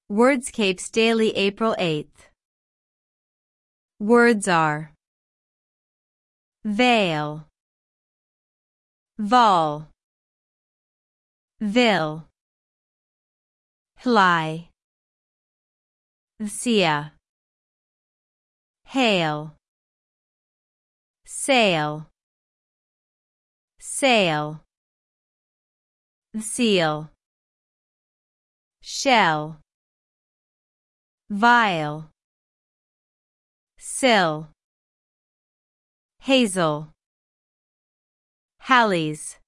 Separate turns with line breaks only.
Wordscapes Daily April 8th. Words are veil, vol, vil, fly, vsia, hail, sail, sail, seal, shell, vial, sill, hazel, Hallies.